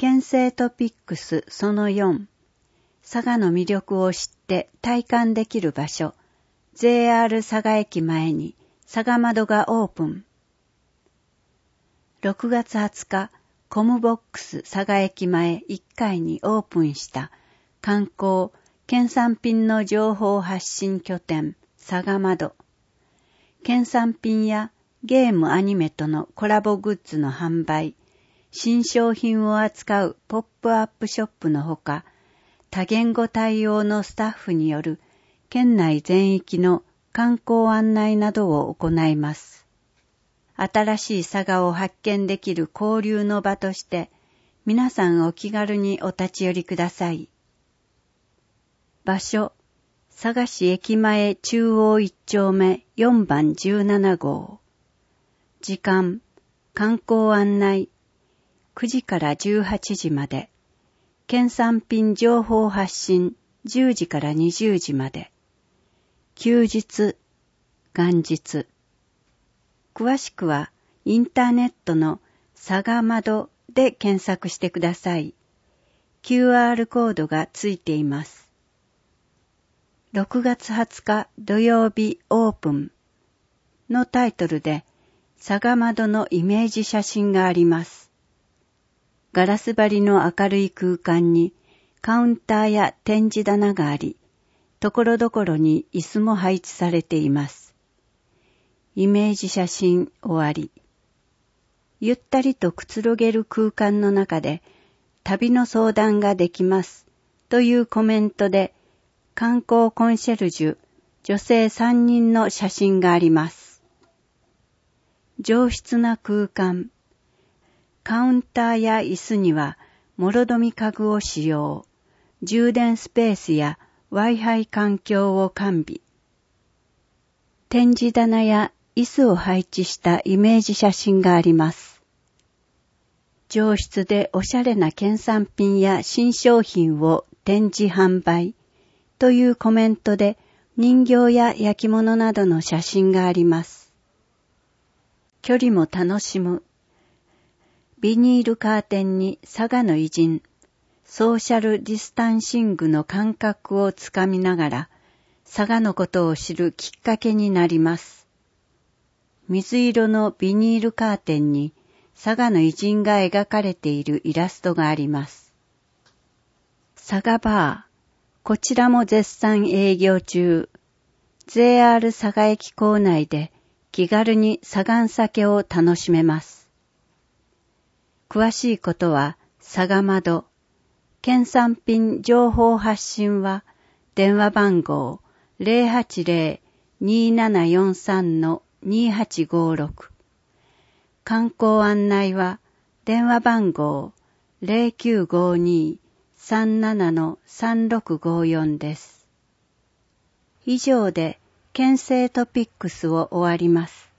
県政トピックスその4、佐賀の魅力を知って体感できる場所、JR 佐賀駅前に佐賀窓がオープン。6月20日、コムボックス佐賀駅前1階にオープンした観光、県産品の情報発信拠点、佐賀窓。県産品やゲームアニメとのコラボグッズの販売、新商品を扱うポップアップショップのほか、多言語対応のスタッフによる県内全域の観光案内などを行います。新しい佐賀を発見できる交流の場として、皆さんお気軽にお立ち寄りください。場所、佐賀市駅前中央1丁目4番17号。時間、観光案内、9時から18時まで。県産品情報発信、10時から20時まで。休日、元日。詳しくは、インターネットの佐賀窓で検索してください。QR コードがついています。6月20日土曜日オープンのタイトルで、佐賀窓のイメージ写真があります。ガラス張りの明るい空間にカウンターや展示棚があり、ところどころに椅子も配置されています。イメージ写真終わり。ゆったりとくつろげる空間の中で旅の相談ができますというコメントで観光コンシェルジュ女性3人の写真があります。上質な空間。カウンターや椅子にはもろどみ家具を使用。充電スペースや Wi-Fi 環境を完備。展示棚や椅子を配置したイメージ写真があります。上質でおしゃれな県産品や新商品を展示販売というコメントで人形や焼き物などの写真があります。距離も楽しむ。ビニールカーテンに佐賀の偉人、ソーシャルディスタンシングの感覚をつかみながら、佐賀のことを知るきっかけになります。水色のビニールカーテンに佐賀の偉人が描かれているイラストがあります。佐賀バー、こちらも絶賛営業中。JR 佐賀駅構内で気軽に佐賀酒を楽しめます。詳しいことは佐賀窓、県産品情報発信は電話番号 080-2743-2856 観光案内は電話番号 0952-37-3654 です。以上で県政トピックスを終わります。